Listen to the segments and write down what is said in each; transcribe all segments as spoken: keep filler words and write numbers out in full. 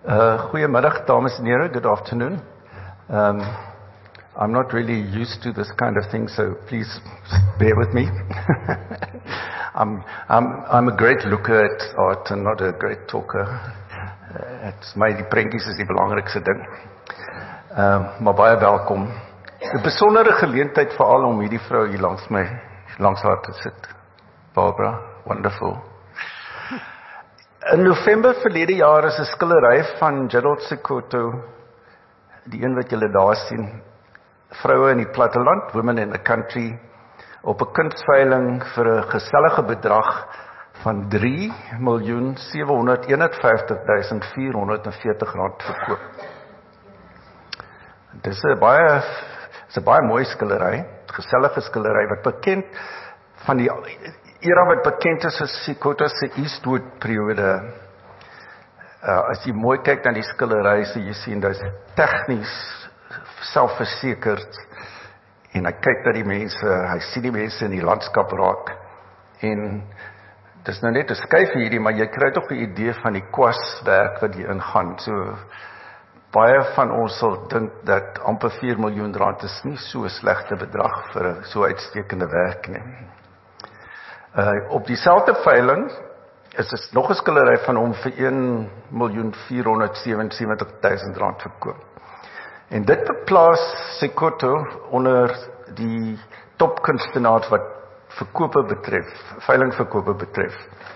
Uh, goeiemiddag, dames en heren. Good afternoon. Um, I'm not really used to this kind of thing, so please bear with me. I'm, I'm, I'm a great looker at art and not a great talker. Uh, it's my die prentjies is die belangrikste ding. Um, maar baie welkom. 'n Besondere geleentheid veral om hierdie vrou hier langs my, langs haar te sit. Barbara, wonderful. In November verlede jaar is 'n skildery van Gerald Sekoto, die een wat julle daar sien, vroue in die platteland, women in the country, op 'n kunstveiling vir 'n gesellige bedrag van drie miljoen sewehonderdeenenvyftig duisend vierhonderdveertig rand verkoop. Dis 'n baie, dis 'n baie mooi skildery, gesellige skildery wat bekend van die era wat bekend is as Sekoto se Eastwood periode. Uh, as jy mooi kyk na die skildery, so jy sien dis tegnies selfversekerd en hy kyk na die mense, hy sien die mense in die landskap raak en dis nou net 'n skuif hierdie, maar jy kry tog 'n idee van die kwaswerk wat hier ingaan. So baie van ons sal dink dat amper vier miljoen rand is nie so 'n slegte bedrag vir 'n so uitstekende werk nie. Uh, op dieselfde veiling is dit nog 'n skildery van hom vir een miljoen vierhonderdsewensewentig duisend rand verkoop. En dit beplaas Sekoto onder die topkunstenaars wat verkope betref, veilingverkope betref.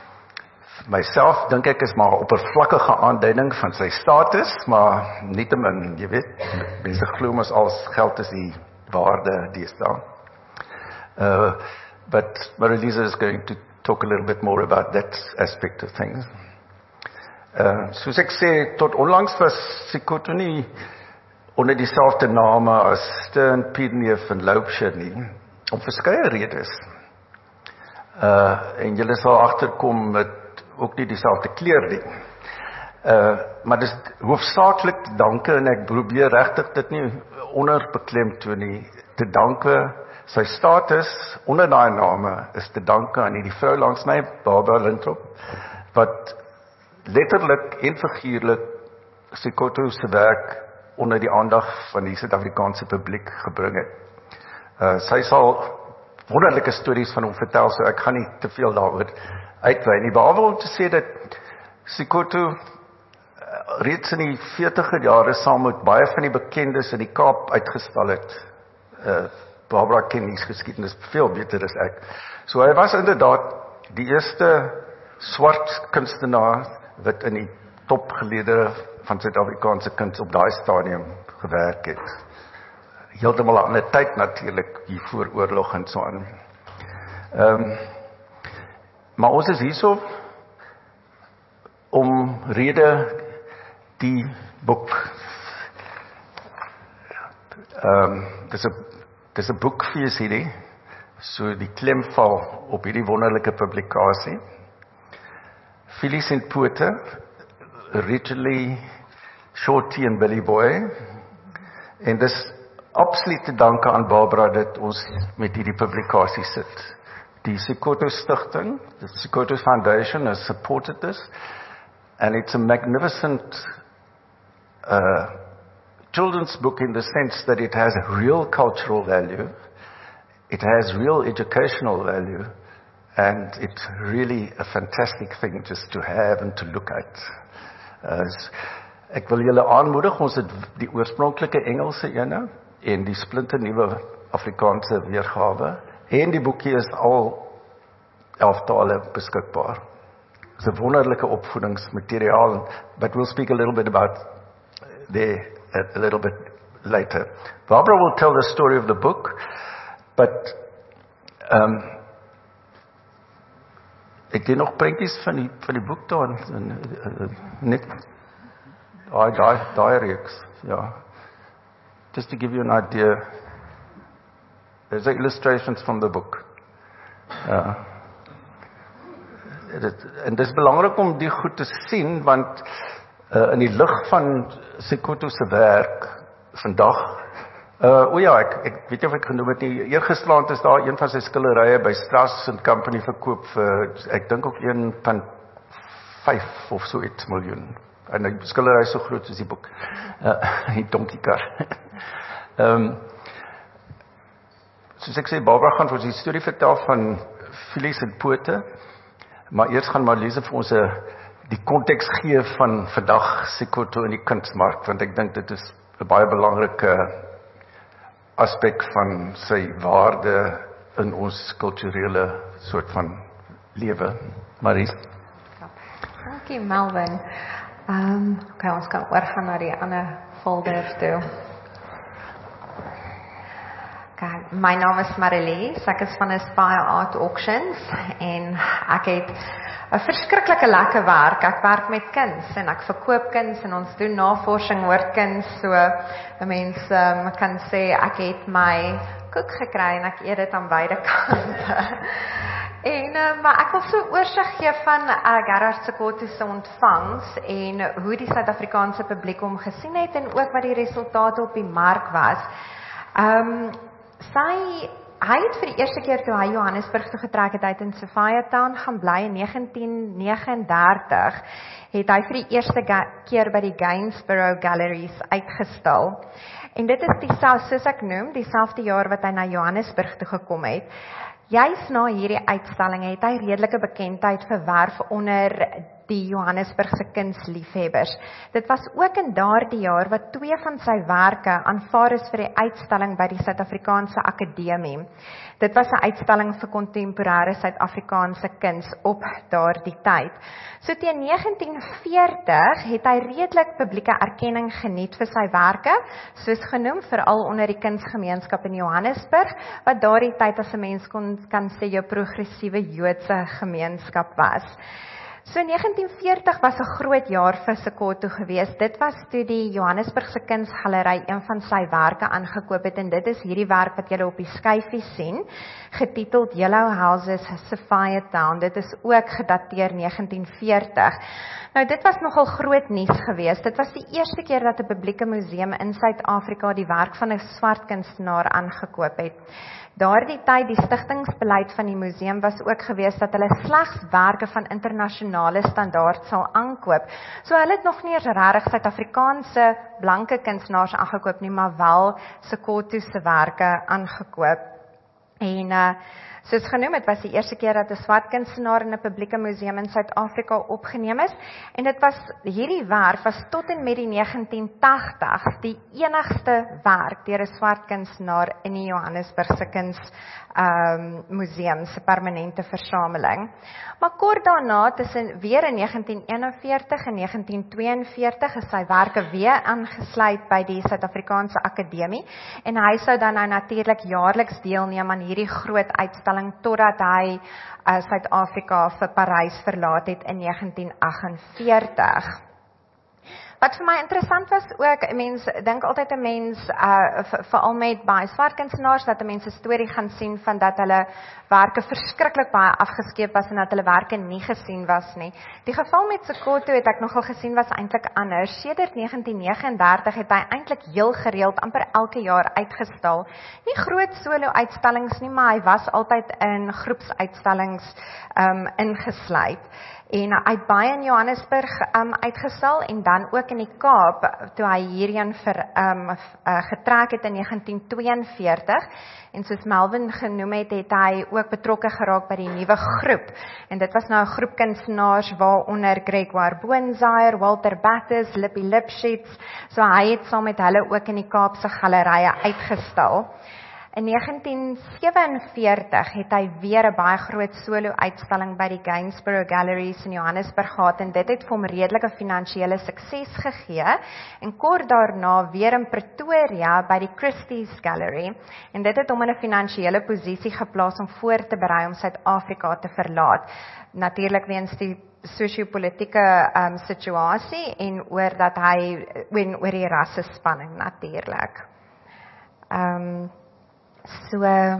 Myself dink ek is maar 'n oppervlakkige aanduiding van sy status, maar nietemin, jy weet, mense glo mos als geld is die waarde deesdae. Uh, but Marilisa is going to talk a little bit more about that aspect of things. Uh, soos ek sê, tot onlangs was Sekoto nie onder dieselfde name as Stern, Pierneef en Loubser nie, om verskeie redes. Uh, en julle sal agterkom met ook nie dieselfde kleur nie. Uh, maar dis hoofsaaklik danke, en ek probeer regtig dit nie onderbeklemtoon nie, te danke, sy status onder daai name is te danke aan hierdie vrou langs my, Barbara Lintrop, wat letterlik en figuurlik Sekoto se werk onder die aandag van die Suid-Afrikaanse publiek gebring het. Uh, sy sal wonderlike stories van hom vertel, so ek gaan nie te veel daaroor uitwy nie, behalwe om te sê dat Sekoto uh, reeds in die veertiger jare saam met baie van die bekendes in die Kaap uitgestal het. Uh, Barbara ken die geskiedenis veel beter as ek. So hy was inderdaad die eerste swart kunstenaar wat in die topgeleedere van Suid-Afrikaanse kuns op daai stadium gewerk het. Heeltemal 'n ander tyd natuurlik, hier voor oorlog en so aan. Um, maar ons is hierso om rede die boek um, dis 'n dis 'n boekfees hierdie, so die klem val op hierdie wonderlike publikasie. Phyllis en Pote, originally Shorty en Billy Boy, en dis absoluut te danke aan Barbara dat ons met hierdie publikasie sit. Die Sekoto Stichting, the Sekoto Foundation has supported this, and it's a magnificent uh, children's book in the sense that it has a real cultural value, it has real educational value, and it's really a fantastic thing just to have and to look at. Uh, ek wil julle aanmoedig, ons het die oorspronklike Engelse ene en die splinternuwe Afrikaanse weergawe, en die boekie is al elf tale beskikbaar. It's a wonderlike opvoedingsmateriaal, but we'll speak a little bit about there a little bit later. Barbara will tell the story of the book, but um, ek het nog prentjies van die, van die boek daar, en, uh, net, daai, daai, daai reeks, ja. Just to give you an idea, there's illustrations from the book. Uh, dit, en dit is belangrik om die goed te sien, want uh, in die lig van Sekoto se werk vandag, uh, o ja, ek, ek weet nie of ek genoem het nie, eergisterand is daar een van sy skilderye by Strass and Company verkoop vir, ek dink ook een punt vyf of so iets miljoen. En die skildery is so groot soos die boek. Uh, die donkiekar. um, soos ek sê, Barbara gaan vir ons die storie vertel van Filies en Pote, maar eers gaan Marliese vir ons die konteks gee van vandag Sekoto in die kunsmark, want ek dink dit is 'n baie belangrike aspek van sy waarde in ons kulturele soort van lewe. Maries. Dankie Melvin. Um, okay, ons kan oorgaan na die ander folders toe. Okay, my naam is Marilee, ek is van Aspire Art Auctions en ek het 'n verskriklike lekker werk. Ek werk met kuns en ek verkoop kuns en ons doen navorsing oor kuns. So 'n mens um, kan sê ek het my koek gekry en ek eet dit aan beide kante. En, uh, maar ek wil so oorsig gee van uh, Gerhard Sekoto se ontvangs en hoe die Suid-Afrikaanse publiek hom gesien het en ook wat die resultate op die mark was. Um, sy, hy het vir die eerste keer toe hy Johannesburg toe getrek het, uit in Sophiatown gaan bly in negentien negenendertig, het hy vir die eerste keer by die Gainsborough Galleries uitgestal. En dit is dieselfde, soos ek noem, dieselfde jaar wat hy na Johannesburg toe gekom het. Juist na hierdie uitstalling het hy redelike bekendheid verwerf onder die Johannesburgse kunsliefhebbers. Dit was ook in daardie jaar wat twee van sy werke aanvaar is vir die uitstalling by die Suid-Afrikaanse Akademie. Dit was 'n uitstalling vir kontemporêre Suid-Afrikaanse kuns op daardie tyd. So teen negentien veertig het hy redelik publieke erkenning geniet vir sy werke, soos genoem veral onder die kunsgemeenskap in Johannesburg, wat daardie tyd as 'n mens kon kan sê jou progressiewe Joodse gemeenskap was. So negentien veertig was 'n groot jaar vir Sekoto geweest. Dit was toe die Johannesburgse Kunsgalery een van sy werke aangekoop het en dit is hierdie werk wat julle op die skyfie sien, getiteld Yellow Houses Sophiatown. Dit is ook gedateer negentien veertig. Nou dit was nogal groot nuus geweest. Dit was die eerste keer dat 'n publieke museum in Suid-Afrika die werk van 'n swart kunstenaar aangekoop het. Daardie tyd, die stigtingsbeleid van die museum was ook geweest dat hulle slegs werke van internasionale standaard sal aankoop. So hulle het nog nie eens regtig Suid-Afrikaanse blanke kunstenaars aangekoop nie, maar wel Sekoto se werke aangekoop. En uh, soos genoem, het was die eerste keer dat 'n swart kunstenaar in 'n publieke museum in Suid-Afrika opgeneem is. En dit was hierdie werk was tot en met die negentien tagtigs die enigste werk deur 'n swart kunstenaar in die Johannesburgse Kuns um, Museum se permanente versameling. Maar kort daarna, tussen weer in negentien eenenveertig en negentien tweeënveertig, is sy werke weer aangesluit by die Suid-Afrikaanse Akademie en hy sou dan nou natuurlik jaarliks deelneem aan hierdie groot uitstalling totdat hy uh, Suid-Afrika vir Parys verlaat het in negentien agtenveertig. Wat vir my interessant was ook, 'n mens dink altyd 'n mens uh, veral met baie swart kunstenaars dat 'n mens 'n storie gaan sien van dat hulle werke verskriklik baie afgeskeep was en dat hulle werke nie gesien was nie. Die geval met Sekoto het ek nogal gesien was eintlik anders. Sedert negentien negenendertig het hy eintlik heel gereeld amper elke jaar uitgestal. Nie groot solo-uitstallings nie, maar hy was altyd in groepsuitstallings um, ingesluit. En hy het baie in Johannesburg um, uitgestal en dan ook in die Kaap toe hy hierheen vir um, uh, getrek het in negentien tweeënveertig. En soos Melvin genoem het, het hy ook betrokke geraak by die nuwe groep. En dit was nou 'n groep kunstenaars waaronder Gregoire Boonzaaier, Walter Battes, Lippie Lipschitz. So hy het saam met hulle ook in die Kaapse gallerye uitgestal. In negentien sewenveertig het hy weer 'n baie groot solo-uitstalling by die Gainsborough Galleries in Johannesburg gehad en dit het vir hom redelike finansiële sukses gegee. En kort daarna weer in Pretoria by die Christie's Gallery. En dit het hom in 'n finansiële posisie geplaas om voor te berei om Suid-Afrika te verlaat. Natuurlik weens die sosio-politieke um, situasie en oor dat hy en oor die rassespanning natuurlik. Um, So,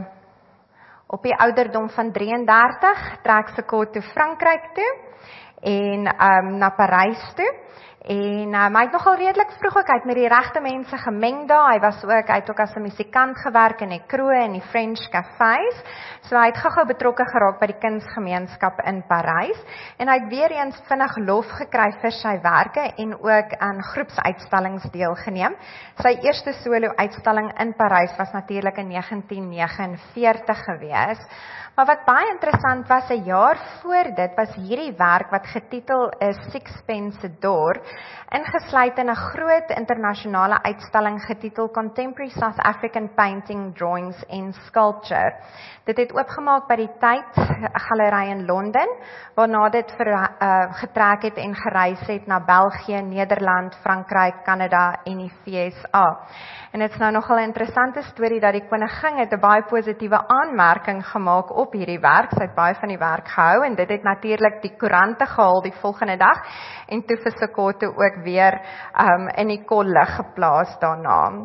op die ouderdom van drieëndertig trek Sekoto Frankryk toe en um, na Parys toe. En um, hy het nogal redelik vroeg ook uit met die regte mense gemeng daar. Hy was ook, hy het ook as 'n musikant gewerk in die kroe en die French cafés. So hy het gou-gou betrokke geraak by die kunsgemeenskap in Parys. En hy het weer eens vinnig lof gekry vir sy werke en ook aan groepsuitstallings deelgeneem. Sy eerste solo-uitstalling in Parys was natuurlik in negentien negenenveertig gewees. Maar wat baie interessant was, 'n jaar voor dit was hierdie werk wat getitel is Sixpence a Door, ingesluit in 'n groot internasionale uitstalling getitel Contemporary South African Painting, Drawings and Sculpture. Dit het oopgemaak by die Tate Galery in Londen, waarna dit vir, uh, getrek het en gereis het na België, Nederland, Frankryk, Kanada en die V S A. En dit is nou nogal 'n interessante storie dat die koningin het 'n baie positiewe aanmerking gemaak op hierdie werk. Sy het baie van die werk gehou en dit het natuurlik die koerante gehaal die volgende dag en toe vir Sekoto ook weer um, in die kollig geplaas daarna.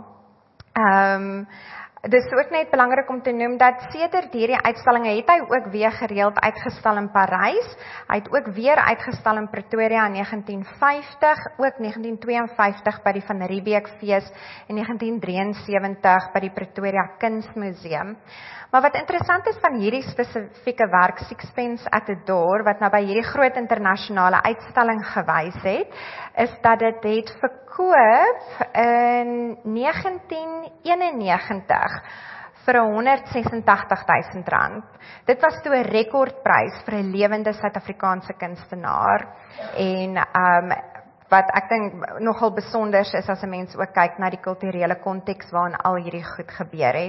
Um, Dit is ook net belangrik om te noem dat sedert hierdie uitstallinge het hy ook weer gereeld uitgestal in Parys. Hy het ook weer uitgestal in Pretoria in negentien vyftig, ook negentien tweeënvyftig by die Van Riebeeck fees en negentien drieënsewentig by die Pretoria Kunsmuseum. Maar wat interessant is van hierdie spesifieke werk, Sixpence at the Door, wat nou by hierdie groot internasionale uitstalling gewys het, is dat dit het verkoop in negentien eenennegentig vir honderdsesenagtig duisend rand. Dit was toe 'n rekordprys vir 'n lewende Suid-Afrikaanse kunstenaar. En um, wat ek dink nogal besonder is as 'n mens ook kyk na die kulturele konteks waarin al hierdie goed gebeur het.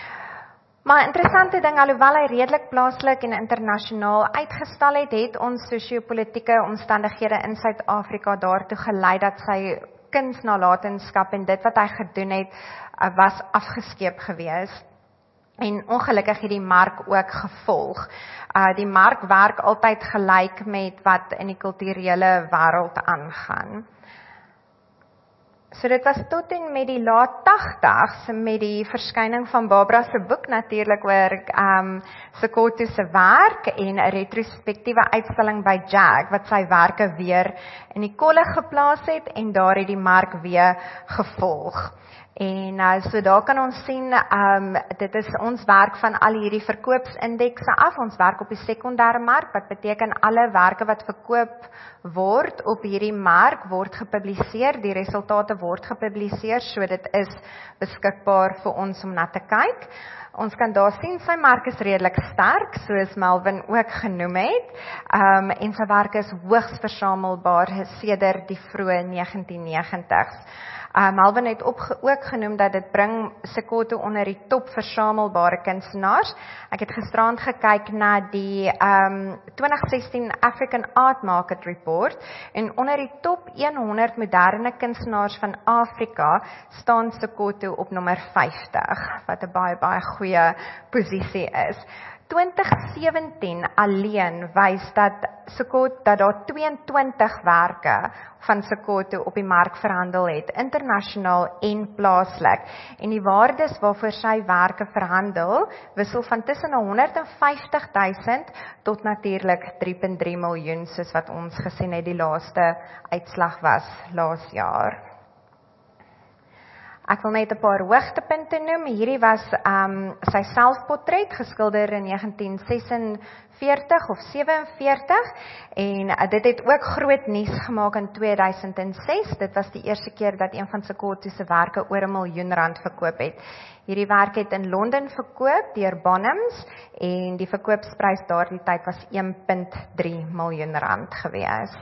Maar interessante ding, alhoewel hy redelik plaaslik en internasionaal uitgestal het, het ons sosio-politieke omstandighede in Suid-Afrika daartoe gelei dat sy kunsnalatenskap en dit wat hy gedoen het, was afgeskeep gewees. En ongelukkig het die mark ook gevolg. Uh, die mark werk altyd gelyk met wat in die kulturele wêreld aangaan. So dit was tot en met die laat tagtigs met die verskyning van Barbara se boek natuurlik oor um, Sekoto se werk en 'n retrospektiewe uitstalling by Jag wat sy werke weer in die kolle geplaas het en daar het die mark weer gevolg. En uh, so daar kan ons sien, um, dit is ons werk van al hierdie verkoopsindekse af, ons werk op die sekondêre mark, wat beteken alle werke wat verkoop word op hierdie mark word gepubliseer, die resultate word gepubliseer, so dit is beskikbaar vir ons om na te kyk. Ons kan daar sien, sy mark is redelik sterk, soos Melvin ook genoem het, um, en sy werk is hoogs versamelbaar sedert die vroeë negentien negentigs. Uh, Melvin het op, ook genoem dat dit bring Sekoto onder die top versamelbare kunstenaars. Ek het gisterand gekyk na die um, twintig sestien African Art Market Report en onder die top honderd moderne kunstenaars van Afrika staan Sekoto op nommer vyftig, wat 'n baie baie goeie posisie is. twintig sewentien alleen wys dat Sekoto dat daar tweeëntwintig werke van Sekoto op die mark verhandel het, internasionaal en plaaslik. En die waardes waarvoor sy werke verhandel, wissel van tussen honderdvyftig duisend tot natuurlik drie komma drie miljoen, soos wat ons gesien het die laaste uitslag was laas jaar. Ek wil net 'n paar hoogtepunte noem. Hierdie was um, sy selfportret, geskilder in negentien sesenveertig of sewenveertig, en uh, dit het ook groot nuus gemaak in twee duisend ses. Dit was die eerste keer dat een van Sekoto se werke oor 'n miljoen rand verkoop het. Hierdie werk het in Londen verkoop deur Bonhams, en die verkoopsprys daardie tyd was een komma drie miljoen rand gewees.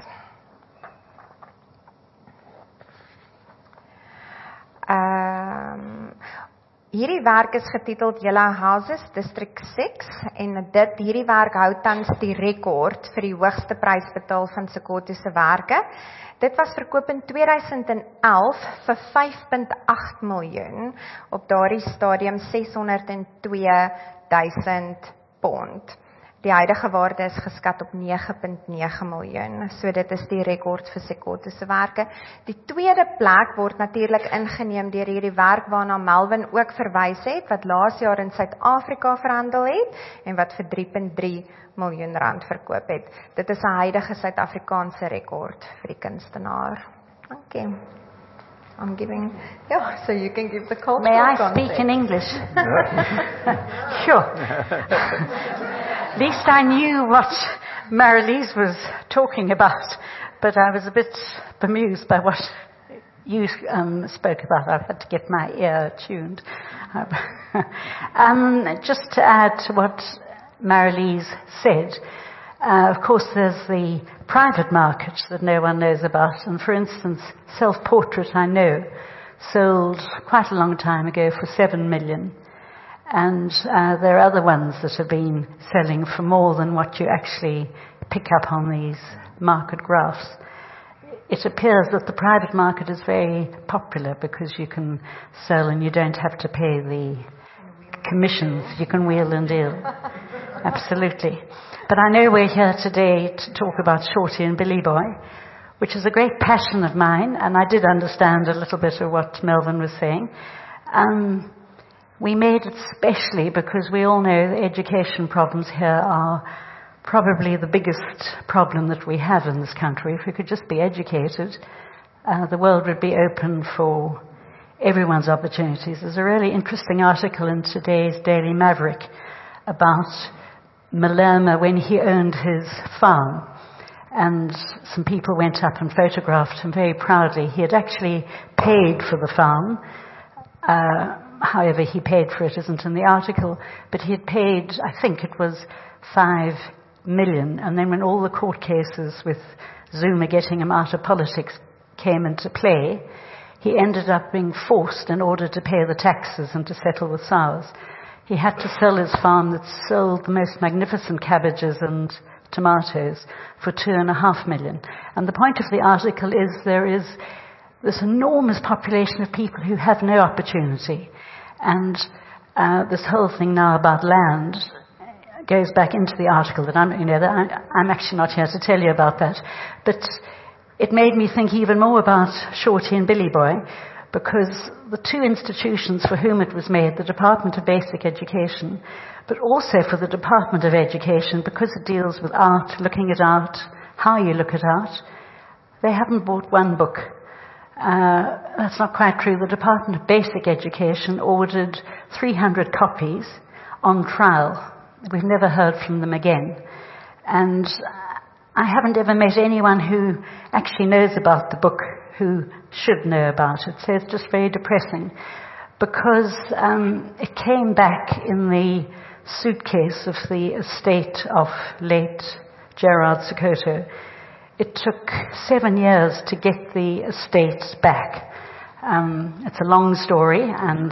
Um, hierdie werk is getiteld Yellow Houses District six en dit hierdie werk hou tans die rekord vir die hoogste prys betaal van Sekoto se werke. Dit was verkoop in twee duisend elf vir vyf komma agt miljoen, op daardie stadium seshonderd en twee duisend pond. Die huidige waarde is geskat op nege komma nege miljoen, so dit is die rekord vir Sekoto se werke. Die tweede plek word natuurlik ingeneem deur hierdie werk waarna Melvin ook verwys het, wat laas jaar in Suid-Afrika verhandel het en wat vir drie komma drie miljoen rand verkoop het. Dit is 'n huidige Suid-Afrikaanse rekord vir die kunstenaar. Okay. I'm giving, yeah, so you can give the cultural May I context. speak in English? Sure. At least I knew what Marilise was talking about, but I was a bit bemused by what you um, spoke about. I've had to get my ear tuned. um, just to add to what Marilise said, Uh, of course, there's the private market that no one knows about. And for instance, Self-Portrait, I know, sold quite a long time ago for seven million. And uh, there are other ones that have been selling for more than what you actually pick up on these market graphs. It appears that the private market is very popular because you can sell and you don't have to pay the commissions. You can wheel and deal. Absolutely. But I know we're here today to talk about Shorty and Billy Boy, which is a great passion of mine, and I did understand a little bit of what Melvin was saying. Um, we made it specially because we all know the education problems here are probably the biggest problem that we have in this country. If we could just be educated, uh, the world would be open for everyone's opportunities. There's a really interesting article in today's Daily Maverick about Malema when he owned his farm, and some people went up and photographed him very proudly. He had actually paid for the farm. Uh, however he paid for it isn't in the article, but he had paid, I think it was five million, and then when all the court cases with Zuma getting him out of politics came into play, he ended up being forced in order to pay the taxes and to settle with SARS. He had to sell his farm that sold the most magnificent cabbages and tomatoes for two and a half million. And the point of the article is there is this enormous population of people who have no opportunity. And uh, this whole thing now about land goes back into the article that I'm, you know, that I, I'm actually not here to tell you about that. But it made me think even more about Shorty and Billy Boy, because the two institutions for whom it was made, the Department of Basic Education, but also for the Department of Education, because it deals with art, looking at art, how you look at art, they haven't bought one book. Uh, that's not quite true. The Department of Basic Education ordered three hundred copies on trial. We've never heard from them again. And I haven't ever met anyone who actually knows about the book who should know about it. So it's just very depressing, because um, it came back in the suitcase of the estate of late Gerard Sokoto. It took seven years to get the estate back. Um, it's a long story, and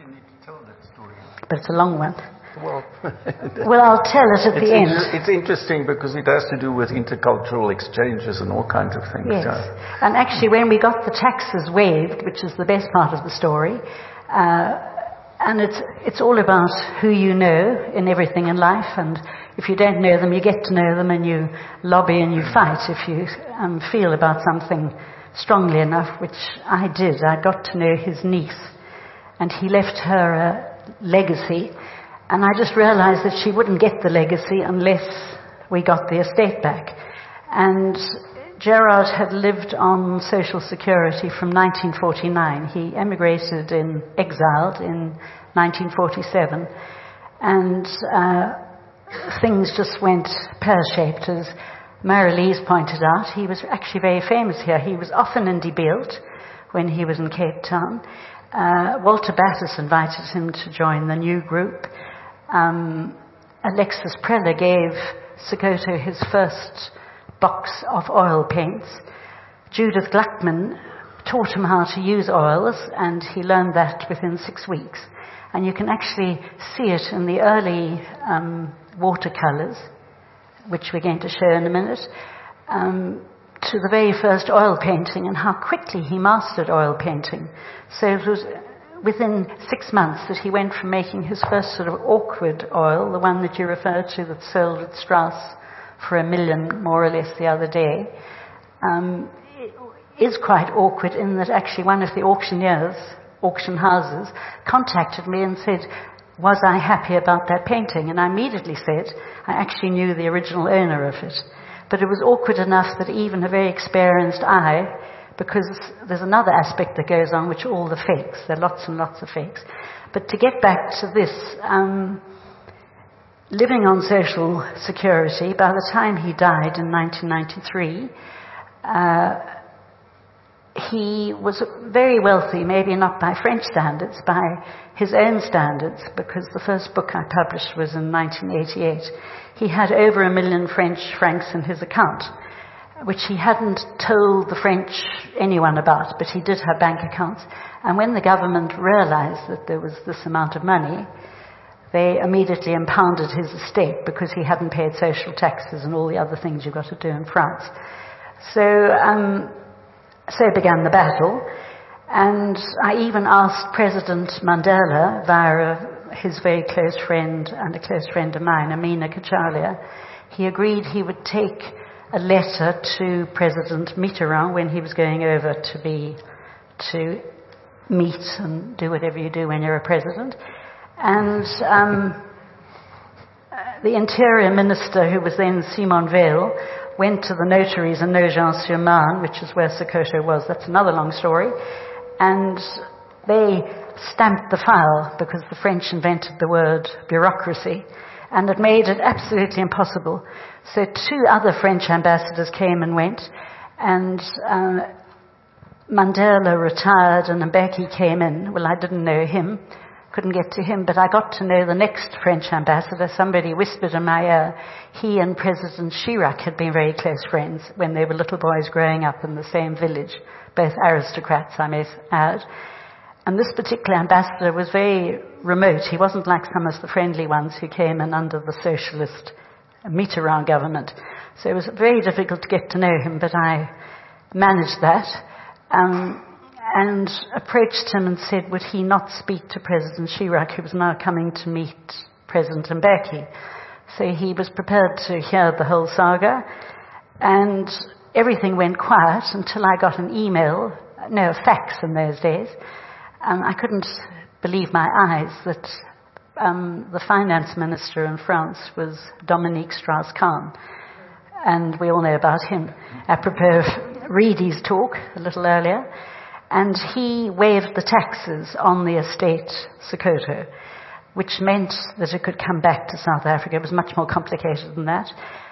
but it's a long one. Well, well, I'll tell it at it's the end. Inter- it's interesting because it has to do with intercultural exchanges and all kinds of things. Yes. Yeah. And actually, when we got the taxes waived, which is the best part of the story, uh, and it's it's all about who you know in everything in life, and if you don't know them, you get to know them, and you lobby and you fight if you um, feel about something strongly enough, which I did. I got to know his niece, and he left her a legacy. And I just realized that she wouldn't get the legacy unless we got the estate back. And Gerard had lived on Social Security from nineteen forty-nine. He emigrated in exiled in nineteen forty-seven. And uh, things just went pear-shaped, as Marilise pointed out. He was actually very famous here. He was often in De Beeld when he was in Cape Town. Uh, Walter Battis invited him to join the new group. Um, Alexis Preller gave Sokoto his first box of oil paints. Judith Gluckman taught him how to use oils, and he learned that within six weeks. And you can actually see it in the early um, watercolors, which we're going to show in a minute, um, to the very first oil painting, and how quickly he mastered oil painting. So it was within six months that he went from making his first sort of awkward oil, the one that you referred to that sold at Strauss for a million more or less the other day, um, is quite awkward in that actually one of the auctioneers, auction houses, contacted me and said, was I happy about that painting? And I immediately said, I actually knew the original owner of it. But it was awkward enough that even a very experienced eye because there's another aspect that goes on, which are all the fakes. There are lots and lots of fakes. But to get back to this, um, living on social security, by the time he died in nineteen ninety-three, uh, he was very wealthy, maybe not by French standards, by his own standards, because the first book I published was in nineteen eighty-eight. He had over a million French francs in his account, which he hadn't told the French anyone about, but he did have bank accounts. And when the government realized that there was this amount of money, they immediately impounded his estate because he hadn't paid social taxes and all the other things you've got to do in France. So, um, so began the battle. And I even asked President Mandela, via his very close friend and a close friend of mine, Amina Kachalia, he agreed he would take a letter to President Mitterrand when he was going over to be, to meet and do whatever you do when you're a president. And um, the Interior Minister, who was then Simon Veil, went to the notaries in Nogent-sur-Marne, which is where Sokoto was. That's another long story. And they stamped the file because the French invented the word bureaucracy, and it made it absolutely impossible. So two other French ambassadors came and went, and uh, Mandela retired and Mbeki came in. Well, I didn't know him, couldn't get to him, but I got to know the next French ambassador. Somebody whispered in my ear, he and President Chirac had been very close friends when they were little boys growing up in the same village, both aristocrats, I may add. And this particular ambassador was very remote. He wasn't like some of the friendly ones who came in under the socialist Mitterrand government. So it was very difficult to get to know him, but I managed that. Um, and approached him and said, would he not speak to President Chirac, who was now coming to meet President Mbeki. So he was prepared to hear the whole saga, and everything went quiet until I got an email, no, a fax in those days. Um, I couldn't believe my eyes that um, the finance minister in France was Dominique Strauss-Kahn, and we all know about him, apropos of Reedy's talk a little earlier. And he waived the taxes on the estate Sokoto, which meant that it could come back to South Africa. It was much more complicated than that.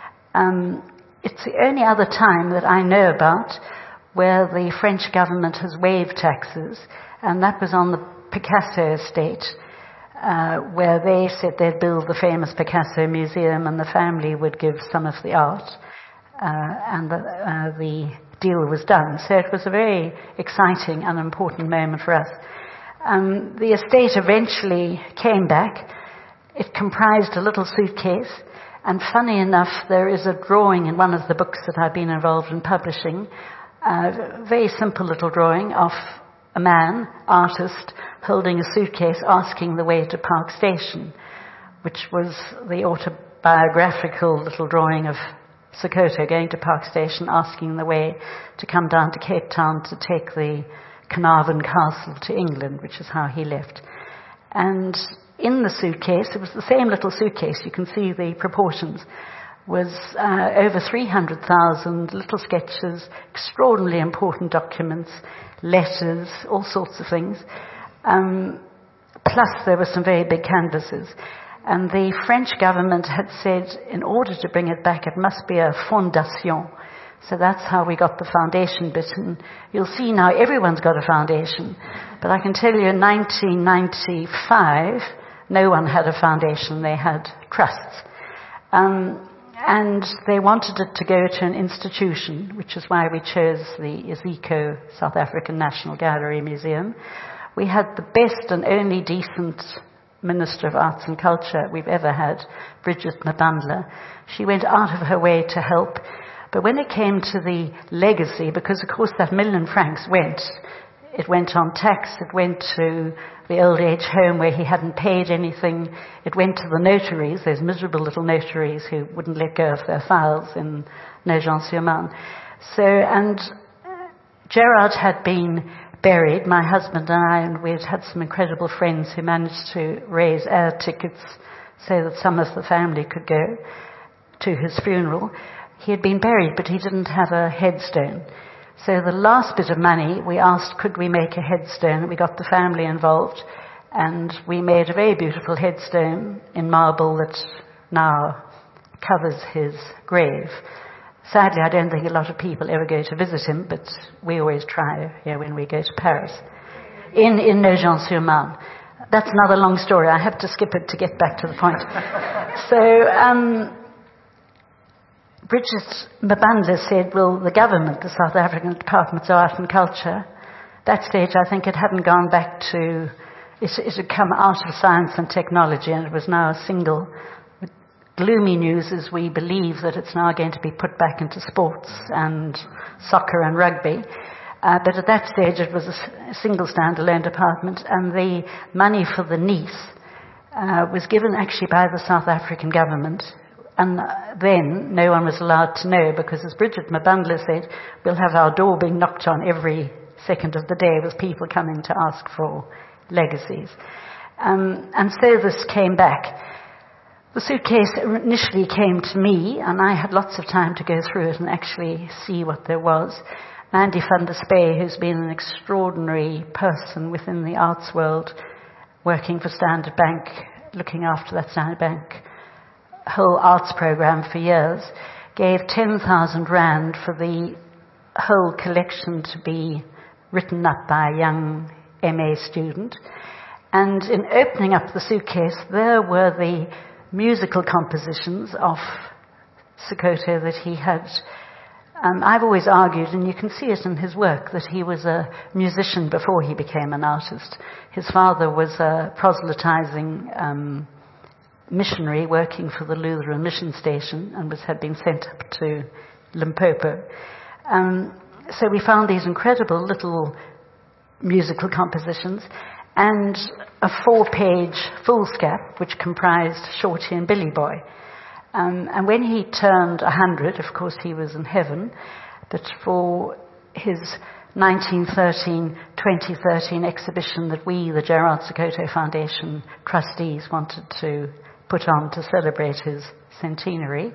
Um, it's the only other time that I know about where the French government has waived taxes, and that was on the Picasso estate, uh, where they said they'd build the famous Picasso Museum and the family would give some of the art, uh, and the, uh, the deal was done. So it was a very exciting and important moment for us. Um, the estate eventually came back. It comprised a little suitcase, and funny enough, there is a drawing in one of the books that I've been involved in publishing, a very simple little drawing of a man, artist, holding a suitcase asking the way to Park Station, which was the autobiographical little drawing of Sokoto going to Park Station, asking the way to come down to Cape Town to take the Carnarvon Castle to England, which is how he left. And in the suitcase, it was the same little suitcase, you can see the proportions, was uh, over three hundred thousand little sketches, extraordinarily important documents, letters, all sorts of things. Um, plus there were some very big canvases. And the French government had said, in order to bring it back, it must be a fondation. So that's how we got the foundation bit. And you'll see now everyone's got a foundation. But I can tell you in nineteen ninety-five, no one had a foundation. They had trusts. Um, and they wanted it to go to an institution, which is why we chose the Iziko South African National Gallery Museum. We had the best and only decent Minister of Arts and Culture we've ever had, Bridget Mabandla. She went out of her way to help. But when it came to the legacy, because of course that million francs went, it went on tax, it went to the old age home where he hadn't paid anything, it went to the notaries, those miserable little notaries who wouldn't let go of their files in Nogent-sur-Marne. So, and Gerard had been buried, my husband and I, and we'd had some incredible friends who managed to raise air tickets so that some of the family could go to his funeral. He had been buried, but he didn't have a headstone. So the last bit of money, we asked, could we make a headstone? We got the family involved, and we made a very beautiful headstone in marble that now covers his grave. Sadly, I don't think a lot of people ever go to visit him, but we always try here when we go to Paris. In, in Nogent-sur-Marne. That's another long story. I have to skip it to get back to the point. So, um, Bridget Mabandla said, well, the government, the South African Department of Art and Culture, that stage I think it hadn't gone back to, it, it had come out of science and technology, and it was now a single. The gloomy news is we believe that it's now going to be put back into sports and soccer and rugby. Uh, but at that stage it was a, a single standalone department, and the money for the Nice uh, was given actually by the South African government. And then no one was allowed to know, because as Bridget Mabandla said, we'll have our door being knocked on every second of the day with people coming to ask for legacies. Um, and so this came back. The suitcase initially came to me, and I had lots of time to go through it and actually see what there was. Mandy van der Spey, who's been an extraordinary person within the arts world, working for Standard Bank, looking after that Standard Bank whole arts program for years, gave ten thousand rand for the whole collection to be written up by a young M A student. And in opening up the suitcase, there were the musical compositions of Sekoto that he had. Um, I've always argued, and you can see it in his work, that he was a musician before he became an artist. His father was a proselytizing um, missionary working for the Lutheran mission station, and was had been sent up to Limpopo. Um, so we found these incredible little musical compositions and a four-page foolscap which comprised Shorty and Billy Boy. Um, and when he turned a hundred, of course he was in heaven, but for his nineteen thirteen twenty thirteen exhibition that we, the Gerard Sekoto Foundation trustees, wanted to put on to celebrate his centenary,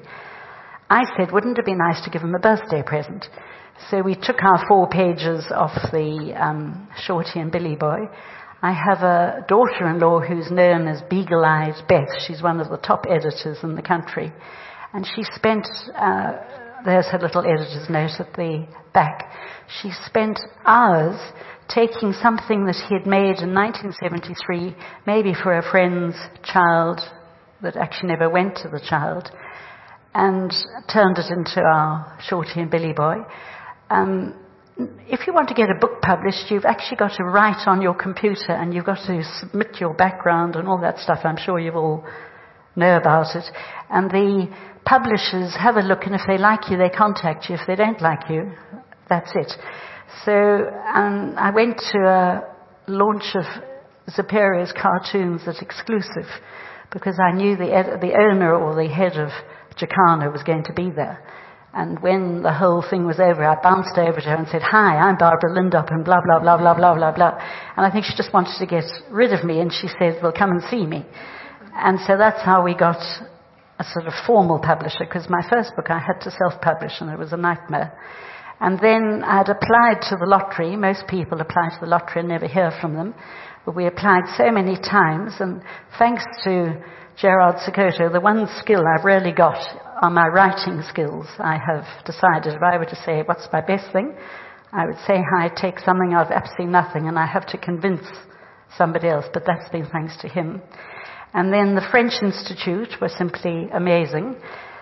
I said, wouldn't it be nice to give him a birthday present? So we took our four pages off the um, Shorty and Billy Boy. I have a daughter-in-law who's known as Beagle-Eyed Beth. She's one of the top editors in the country. And she spent, uh, there's her little editor's note at the back, she spent hours taking something that he had made in nineteen seventy-three, maybe for a friend's child that actually never went to the child, and turned it into our Shorty and Billy Boy. Um, if you want to get a book published, you've actually got to write on your computer, and you've got to submit your background and all that stuff. I'm sure you all know about it. And the publishers have a look, and if they like you, they contact you. If they don't like you, that's it. So um, I went to a launch of Zaperia's cartoons at Exclusive, because I knew the, ed- the owner or the head of Jacana was going to be there. And when the whole thing was over, I bounced over to her and said, hi, I'm Barbara Lindop, and blah, blah, blah, blah, blah, blah, blah. And I think she just wanted to get rid of me, and she said, well, come and see me. And so that's how we got a sort of formal publisher, because my first book I had to self-publish, and it was a nightmare. And then I'd applied to the lottery. Most people apply to the lottery and never hear from them. But we applied so many times, and thanks to Gerard Sekoto, the one skill I've really got are my writing skills. I have decided if I were to say, what's my best thing? I would say hi, take something out of absolutely nothing, and I have to convince somebody else, but that's been thanks to him. And then the French Institute were simply amazing.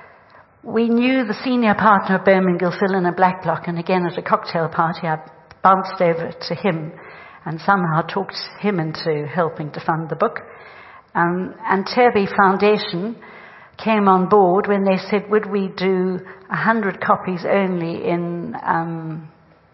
We knew the senior partner of Bowman Gilfillan and Blacklock, and again at a cocktail party I bounced over to him and somehow talked him into helping to fund the book. Um, and Terby Foundation came on board when they said, would we do a hundred copies only in um,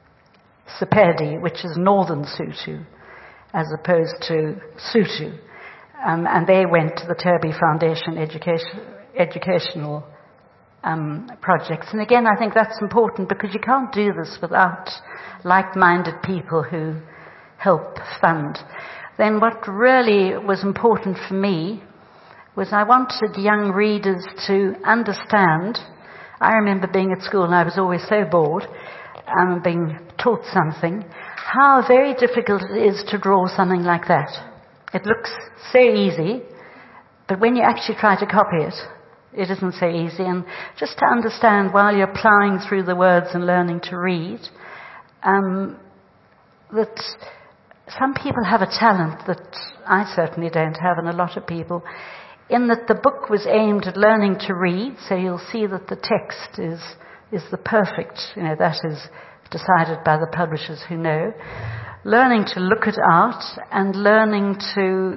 Sepedi, which is northern Sotho, as opposed to Sotho. Um, and they went to the Terby Foundation education, educational um, projects. And again, I think that's important, because you can't do this without like-minded people who help fund. Then what really was important for me was I wanted young readers to understand. I remember being at school and I was always so bored um, being taught something, how very difficult it is to draw something like that. It looks so easy, but when you actually try to copy it, it isn't so easy. And just to understand while you're plowing through the words and learning to read, um, that some people have a talent that I certainly don't have, and a lot of people, in that the book was aimed at learning to read, so you'll see that the text is is the perfect, you know, that is decided by the publishers who know. Learning to look at art and learning to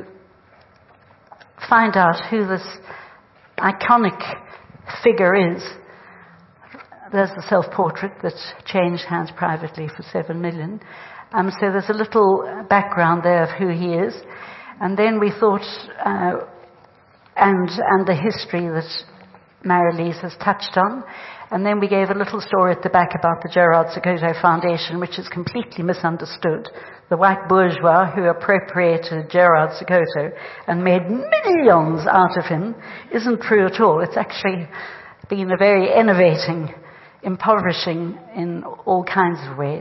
find out who this iconic figure is. There's the self-portrait that changed hands privately for seven million. Um, so there's a little background there of who he is. And then we thought, uh, and and the history that Mary-Lise has touched on. And then we gave a little story at the back about the Gerard Sokoto Foundation, which is completely misunderstood. The white bourgeois who appropriated Gerard Sokoto and made millions out of him isn't true at all. It's actually been a very innovating, impoverishing in all kinds of ways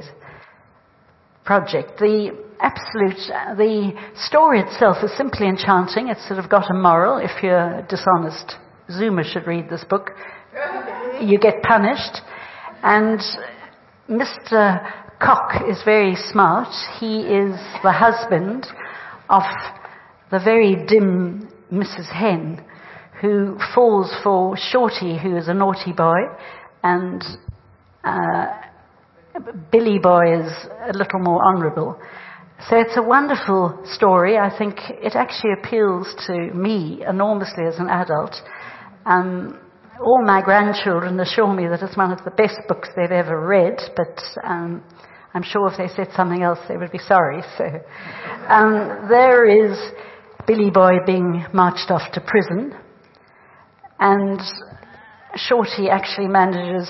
project. The absolute, the story itself is simply enchanting. It's sort of got a moral. If you're dishonest, Zuma should read this book. You get punished. And Mister Koch is very smart. He is the husband of the very dim Missus Hen, who falls for Shorty, who is a naughty boy, and uh, Billy Boy is a little more honourable. So it's a wonderful story. I think it actually appeals to me enormously as an adult. Um, all my grandchildren assure me that it's one of the best books they've ever read, but um, I'm sure if they said something else they would be sorry. So um, there is Billy Boy being marched off to prison, and Shorty actually manages.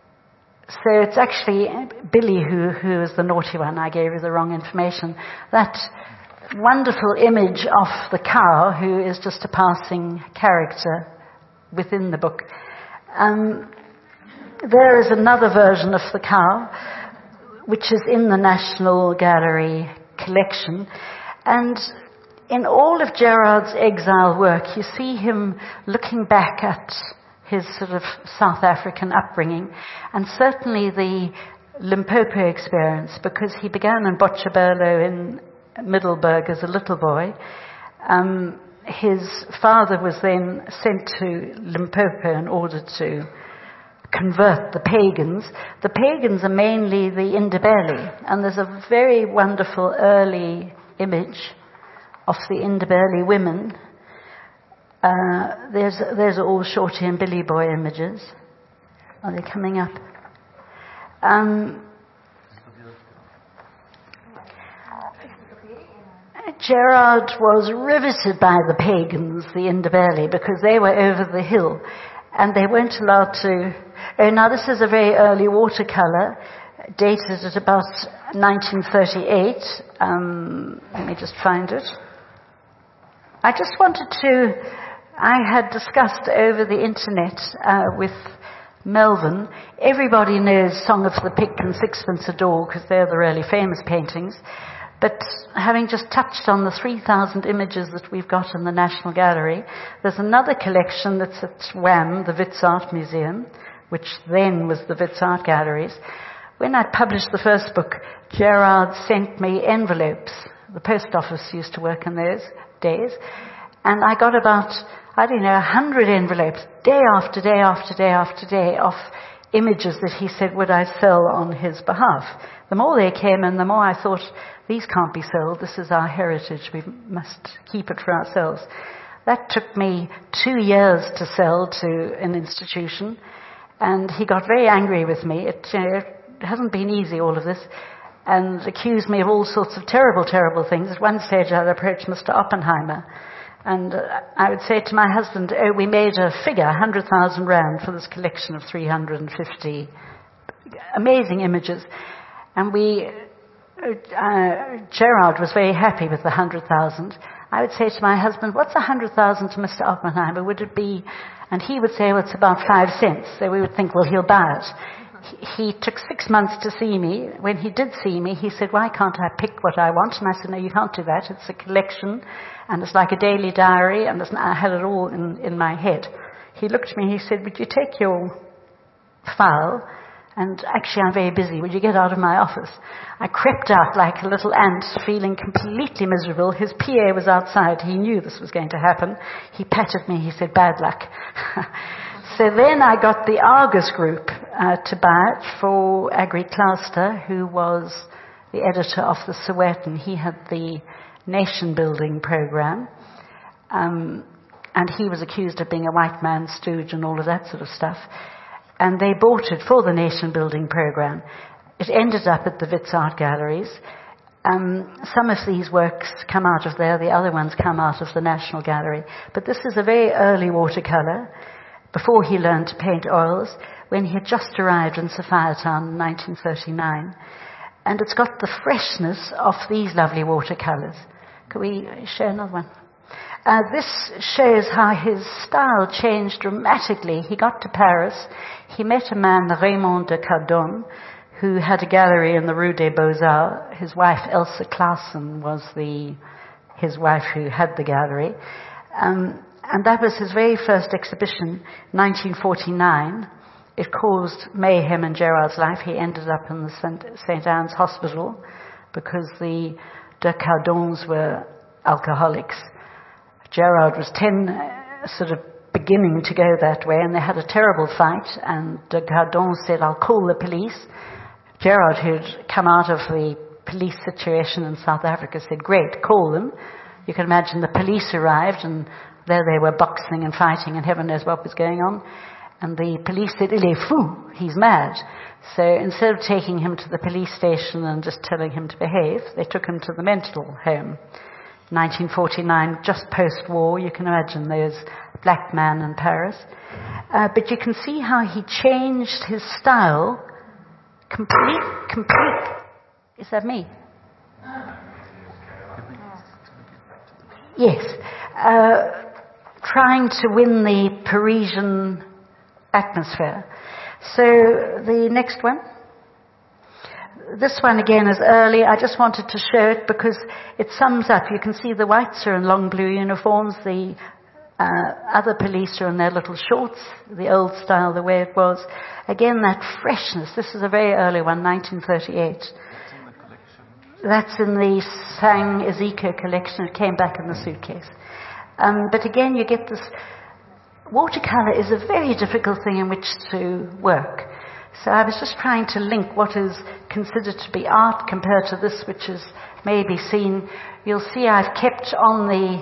So it's actually Billy who, who is the naughty one. I gave you the wrong information. That wonderful image of the cow, who is just a passing character within the book. Um, there is another version of the cow, which is in the National Gallery collection. And in all of Gerard's exile work, you see him looking back at his sort of South African upbringing, and certainly the Limpopo experience, because he began in Botshabelo in Middelburg as a little boy. Um, his father was then sent to Limpopo in order to convert the pagans. The pagans are mainly the Indabeli, and there's a very wonderful early image of the Indabeli women. Uh, there's there's all Shorty and Billy Boy images. Are they coming up? Um, Gerard was riveted by the pagans, the Indabeli, because they were over the hill, and they weren't allowed to. Oh, now this is a very early watercolor, dated at about nineteen thirty-eight. Um, let me just find it. I just wanted to. I had discussed over the internet uh, with Melvin. Everybody knows Song of the Pig and Sixpence a Door, because they're the really famous paintings. But having just touched on the three thousand images that we've got in the National Gallery, there's another collection that's at WAM, the Wits Art Museum, which then was the Wits Art Galleries. When I published the first book, Gerard sent me envelopes. The post office used to work in those days. And I got about, I don't know, a hundred envelopes, day after day after day after day, of images that he said would I sell on his behalf. The more they came in, the more I thought, these can't be sold. This is our heritage. We must keep it for ourselves. That took me two years to sell to an institution, and he got very angry with me. It, you know, it hasn't been easy, all of this, and accused me of all sorts of terrible, terrible things. At one stage, I'd approached Mister Oppenheimer, and uh, I would say to my husband, oh, we made a figure, one hundred thousand rand, for this collection of three hundred fifty amazing images. And we, uh, Gerard was very happy with the one hundred thousand. I would say to my husband, what's one hundred thousand to Mister Oppenheimer? Would it be, and he would say, well, it's about five cents. So we would think, well, he'll buy it. He took six months to see me. When he did see me, he said, why can't I pick what I want? And I said, no, you can't do that. It's a collection, and it's like a daily diary, and it's, I had it all in, in my head. He looked at me, he said, would you take your file? And actually, I'm very busy. Would you get out of my office? I crept out like a little ant, feeling completely miserable. His P A was outside. He knew this was going to happen. He patted me. He said, bad luck. So then I got the Argus group uh, to buy it for Agri Clauster, who was the editor of the Sowetan. He had the nation building program. Um, and he was accused of being a white man stooge and all of that sort of stuff. And they bought it for the nation building program. It ended up at the Wits Art Galleries. Um, some of these works come out of there, the other ones come out of the National Gallery. But this is a very early watercolor, before he learned to paint oils, when he had just arrived in Sophiatown in nineteen thirty-nine. And it's got the freshness of these lovely watercolors. Can we show another one? Uh, this shows how his style changed dramatically. He got to Paris. He met a man, Raymond de Cardon, who had a gallery in the Rue des Beaux-Arts. His wife, Elsa Clausen, was the, his wife who had the gallery. Um, and that was his very first exhibition, nineteen forty-nine. It caused mayhem in Gerard's life. He ended up in the Saint Anne's Hospital because the de Cardons were alcoholics. Gerard was ten, uh, sort of beginning to go that way, and they had a terrible fight, and de Cardon said, I'll call the police. Gerard, who'd come out of the police situation in South Africa, said, great, call them. You can imagine the police arrived, and there they were boxing and fighting, and heaven knows what was going on. And the police said, il est fou, he's mad. So instead of taking him to the police station and just telling him to behave, they took him to the mental home. nineteen forty-nine, just post-war, you can imagine there's a black man in Paris. Uh, but you can see how he changed his style. Complete, complete. Is that me? Yes. Uh, trying to win the Parisian atmosphere. So the next one. This one again is early. I just wanted to show it because it sums up. You can see the whites are in long blue uniforms. The uh, other police are in their little shorts, the old style, the way it was. Again, that freshness. This is a very early one, nineteen thirty-eight. That's in the Sang Ezekiel collection. It came back in the suitcase. Um, but again, you get this. Watercolor is a very difficult thing in which to work. So I was just trying to link what is considered to be art compared to this, which is maybe seen. You'll see I've kept on the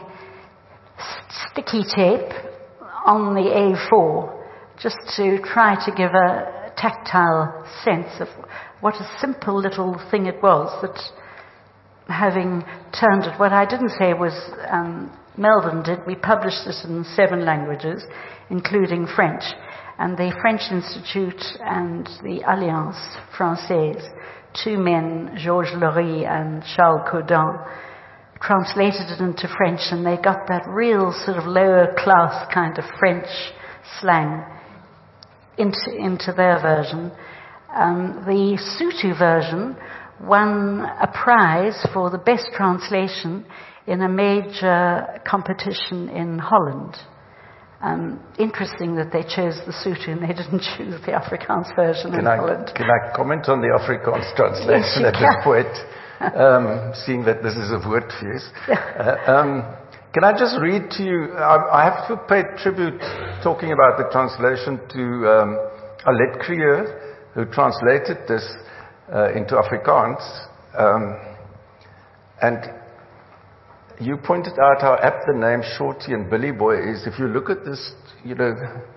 sticky tape on the A four just to try to give a tactile sense of what a simple little thing it was that, having turned it, what I didn't say was um, Melvin did. We published this in seven languages, including French. And the French Institute and the Alliance Française, two men, Georges Laurie and Charles Codin, translated it into French, and they got that real sort of lower class kind of French slang into, into their version. Um, the Sotho version won a prize for the best translation in a major competition in Holland. Um, interesting that they chose the Sotho and they didn't choose the Afrikaans version can in I, Holland. Can I comment on the Afrikaans translation Yes, at this point, um, seeing that this is a woordfeest? Uh, um, can I just read to you, I, I have to pay tribute, talking about the translation, to um, Alet Krieur, who translated this uh, into Afrikaans. Um, and you pointed out how apt the name Shorty and Billy Boy is. If you look at this, you know,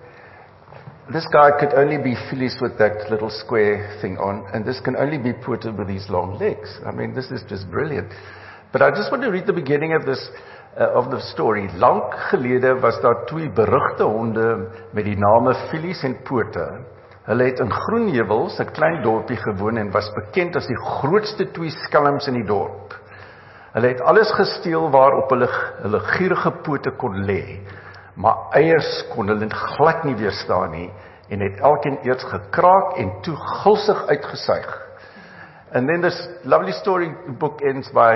this guy could only be Phyllis with that little square thing on, and this can only be Puerto with these long legs. I mean, this is just brilliant. But I just want to read the beginning of this, uh, of the story. Lank gelede was daar twee berugte honde met die name Phyllis en Puerto. Hulle het in Groenheuwels, 'n klein dorpie gewoon, en was bekend as die grootste twee skelms in die dorp. Hulle het alles gesteel waarop hulle hulle gierige pote kon lê, maar eiers kon hulle glad nie weerstaan nie, en het elkeen eers gekraak en toe gulsig uitgesuig. And then this lovely story book ends by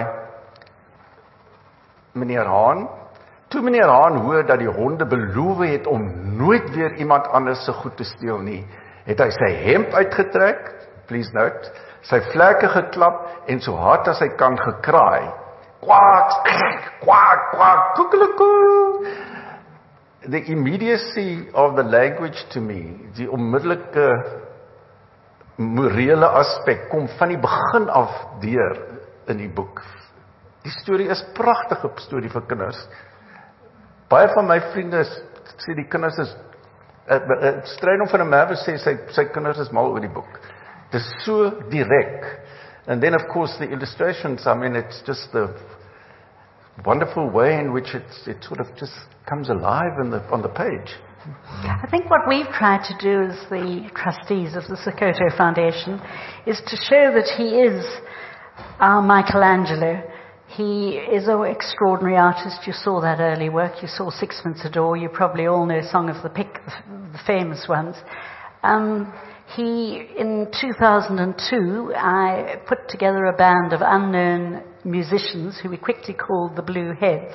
meneer Haan. Toe meneer Haan hoor dat die honde beloof het om nooit weer iemand anders se goed te steel nie, het hy sy hemp uitgetrek, please note, sy vlekke geklap en so hard as hy kan gekraai. Kwak, kwak, kwak, koekelekoe. The immediacy of the language to me, die onmiddellike morele aspek kom van die begin af deur in die boek. Die storie is pragtige storie vir kinders. Baie van my vriende sê die kinders is uh, uh, Strydom van der Merwe sê sy sy kinders is mal oor die boek. Dit is so direk. And then of course the illustrations, I mean it's just the wonderful way in which it it sort of just comes alive in the on the page. I think what we've tried to do as the trustees of the Sokoto Foundation is to show that he is our Michelangelo. He is an extraordinary artist. You saw that early work. You saw Sixpence a Door. You probably all know Song of the Pick, the famous ones. Um, he, in two thousand two, I put together a band of unknown musicians who we quickly called the Blue Heads.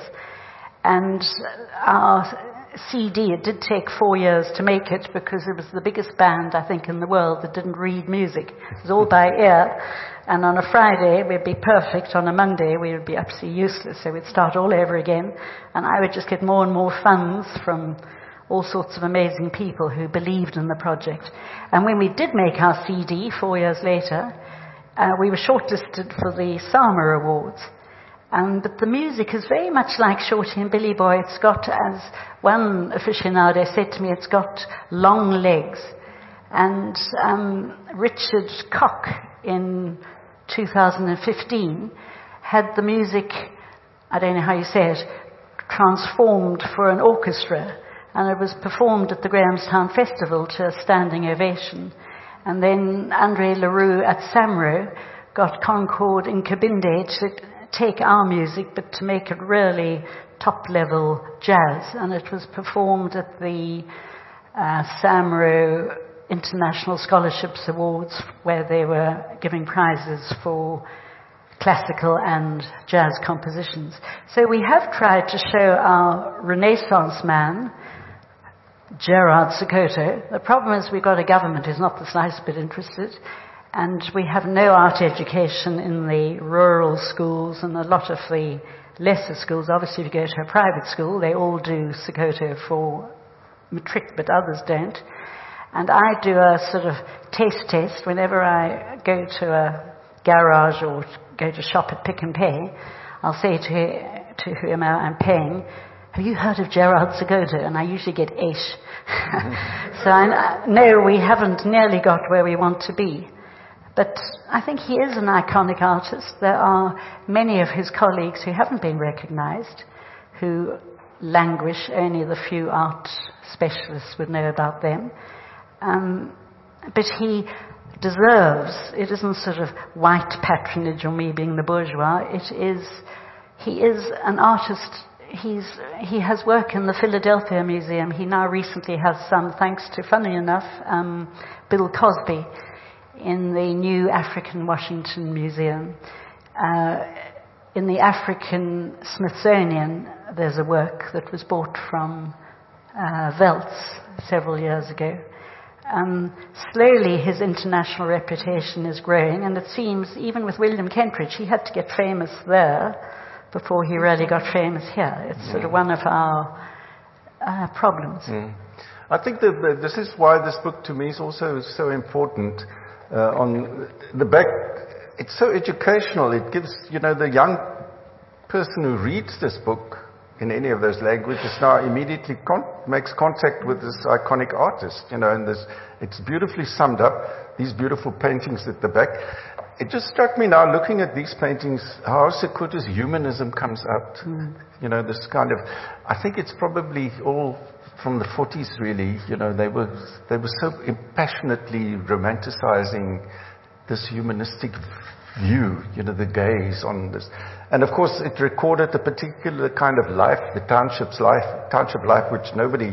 And our C D, it did take four years to make it because it was the biggest band, I think, in the world that didn't read music. It was all by ear. And on a Friday, we'd be perfect. On a Monday, we would be absolutely useless. So we'd start all over again. And I would just get more and more funds from all sorts of amazing people who believed in the project. And when we did make our C D four years later, uh, we were shortlisted for the Sama Awards. Um, but the music is very much like Shorty and Billy Boy. It's got, as one aficionado said to me, it's got long legs. And um, Richard Koch in two thousand fifteen had the music, I don't know how you say it, transformed for an orchestra. And it was performed at the Grahamstown Festival to a standing ovation. And then Andre Leroux at Samro got Concord in Kabinde to take our music, but to make it really top-level jazz. And it was performed at the uh, Samro International Scholarships Awards, where they were giving prizes for classical and jazz compositions. So we have tried to show our Renaissance man, Gerard Sokoto. The problem is we've got a government who's not the slightest bit interested. And we have no art education in the rural schools, and a lot of the lesser schools, obviously if you go to a private school, they all do Sokoto for matric, but others don't. And I do a sort of taste test whenever I go to a garage or go to shop at Pick and Pay. I'll say to, to whoever I'm paying, have you heard of Gerard Sokoto? And I usually get eight. So I know we haven't nearly got where we want to be. But I think he is an iconic artist. There are many of his colleagues who haven't been recognized, who languish. Only the few art specialists would know about them. Um, but he deserves, it isn't sort of white patronage or me being the bourgeois. It is, he is an artist. He's, he has work in the Philadelphia Museum. He now recently has some, thanks to, funny enough, um, Bill Cosby, in the new African Washington Museum. Uh, in the African Smithsonian, there's a work that was bought from uh, Veltz several years ago. Um, slowly his international reputation is growing, and it seems even with William Kentridge, he had to get famous there before he really got famous here. It's mm. sort of one of our uh, problems. Mm. I think that the, this is why this book to me is also so important. Uh, on the back, it's so educational. It gives, you know, the young person who reads this book in any of those languages now immediately con- makes contact with this iconic artist, you know, and this, it's beautifully summed up, these beautiful paintings at the back. It just struck me now, looking at these paintings, how Sokoto's humanism comes out. Mm. You know, this kind of, I think it's probably all from the forties, really. You know, they were they were so passionately romanticizing this humanistic view, you know, the gaze on this. And of course, it recorded a particular kind of life, the township's life, township life, which nobody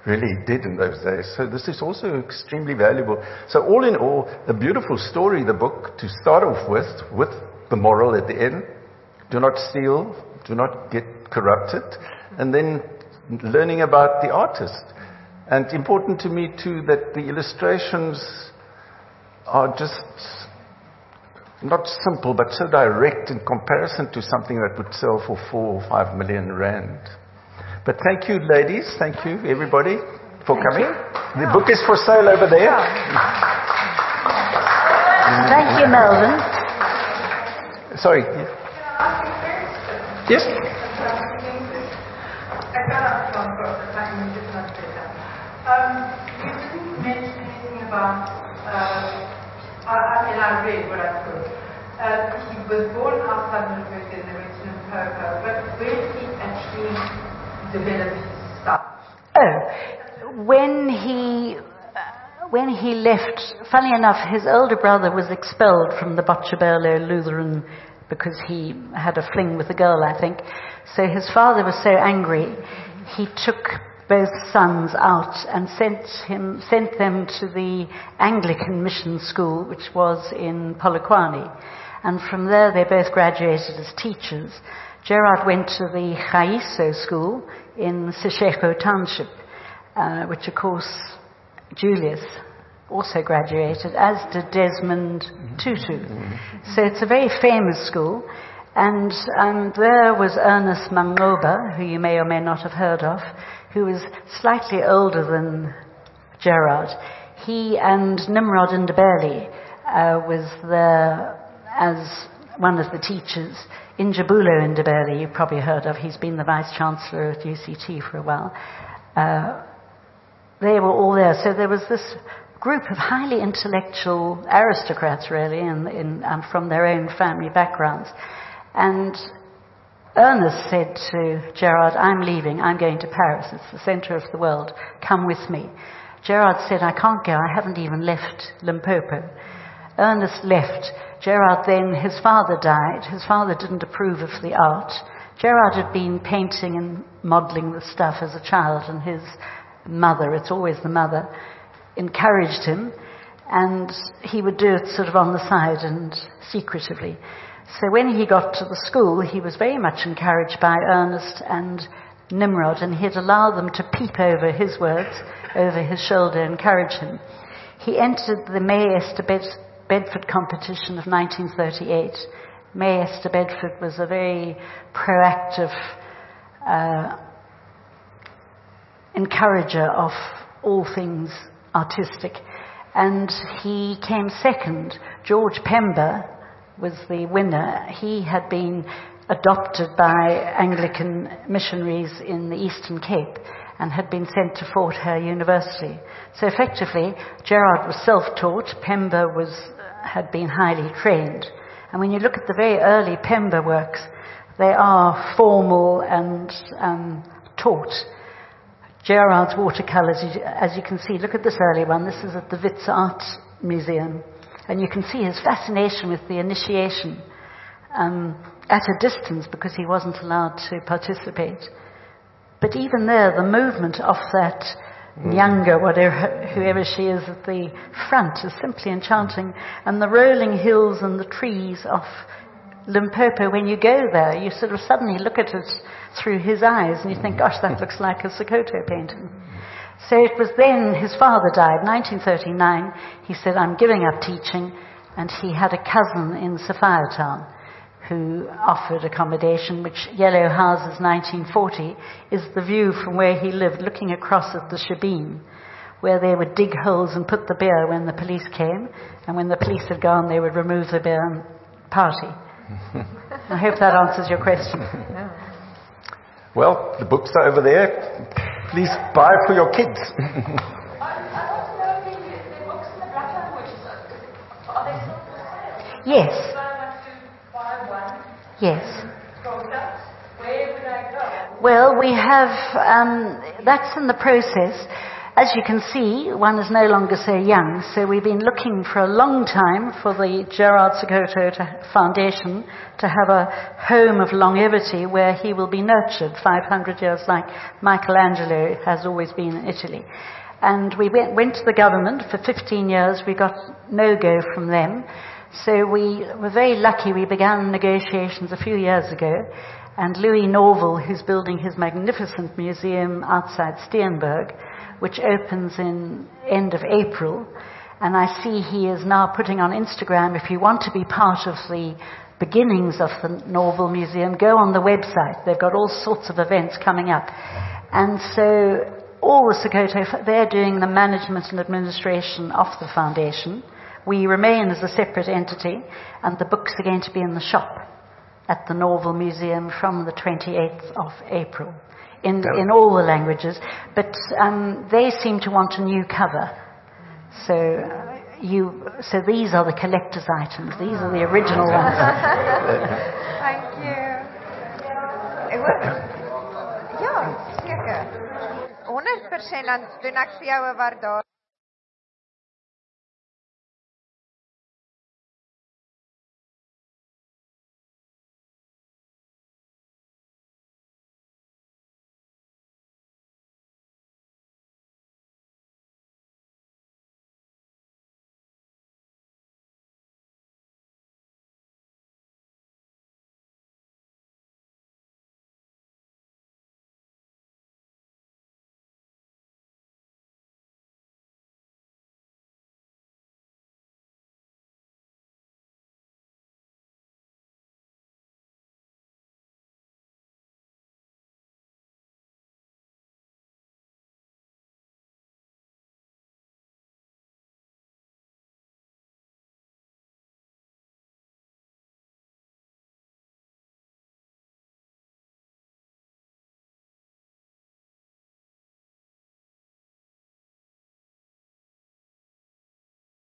really did in those days. So this is also extremely valuable. So all in all, a beautiful story, the book, to start off with, with the moral at the end. Do not steal, do not get corrupted, and then learning about the artist. And important to me too that the illustrations are just not simple, but so direct in comparison to something that would sell for four or five million rand. But thank you, ladies. Thank you, everybody, for thank coming. You. The book is for sale over there. Thank you, Melvin. Sorry. Yes? Um, you didn't mention anything about, uh, I, I mean, I read what I could. Uh, he was born outside Limpopo and they went to Limpopo, but where did he actually develop his stuff? Oh, when he, uh, when he left, funny enough, his older brother was expelled from the Botshabelo Lutheran because he had a fling with a girl, I think. So his father was so angry, he took both sons out and sent him sent them to the Anglican mission school, which was in Polokwane. And from there they both graduated as teachers. Gerard went to the Khaiso school in Seshego Township, uh, which of course Julius also graduated, as did Desmond Tutu. So it's a very famous school. And um, there was Ernest Mangoba, who you may or may not have heard of, who was slightly older than Gerard. He and Nimrod Ndebele uh, was there as one of the teachers. Injabulo Ndebele, you've probably heard of. He's been the Vice-Chancellor at U C T for a while. Uh, they were all there. So there was this group of highly intellectual aristocrats, really, in, in, um, from their own family backgrounds. And Ernest said to Gerard, I'm leaving, I'm going to Paris, it's the centre of the world, come with me. Gerard said, I can't go, I haven't even left Limpopo. Ernest left. Gerard then, his father died. His father didn't approve of the art. Gerard had been painting and modelling the stuff as a child, and his mother, it's always the mother, encouraged him, and he would do it sort of on the side and secretively. So when he got to the school, he was very much encouraged by Ernest and Nimrod, and he'd allow them to peep over his words, over his shoulder, encourage him. He entered the May Esther Bed- Bedford competition of nineteen thirty-eight. May Esther Bedford was a very proactive uh, encourager of all things artistic, and he came second. George Pember was the winner. He had been adopted by Anglican missionaries in the Eastern Cape and had been sent to Fort Hare University. So effectively, Gerard was self-taught, Pember was, had been highly trained. And when you look at the very early Pember works, they are formal and um, taught. Gerard's watercolours, as you can see, look at this early one. This is at the Wits Art Museum. And you can see his fascination with the initiation um, at a distance because he wasn't allowed to participate. But even there, the movement of that mm. younger, whatever, whoever she is at the front is simply enchanting. And the rolling hills and the trees of Limpopo, when you go there, you sort of suddenly look at it through his eyes and you think, gosh, that looks like a Sokoto painting. So it was then his father died, nineteen thirty-nine. He said, I'm giving up teaching. And he had a cousin in Sophiatown who offered accommodation, which Yellow Houses nineteen forty is the view from where he lived, looking across at the Shebeen, where they would dig holes and put the beer when the police came. And when the police had gone, they would remove the beer and party. I hope that answers your question. Well, the books are over there. Please buy for your kids. Yes. Yes. Well, we have, um, that's in the process. as you can see, one is no longer so young, so we've been looking for a long time for the Gerard Sekoto to, Foundation to have a home of longevity where he will be nurtured five hundred years like Michelangelo has always been in Italy. And we went, went to the government for fifteen years. We got no go from them. So we were very lucky. We began negotiations a few years ago. And Louis Norval, who's building his magnificent museum outside Steenberg, which opens in end of April. And I see he is now putting on Instagram, if you want to be part of the beginnings of the Norval Museum, go on the website. They've got all sorts of events coming up. And so all the Sekoto, they're doing the management and administration of the foundation. We remain as a separate entity, and the books are going to be in the shop at the Norval Museum from the twenty-eighth of April, in, in all the languages. But um, they seem to want a new cover. So, you, so these are the collector's items. These are the original ones. Thank you. Ja, seker. honderd persent dan doen ek vir jou 'n waardeer.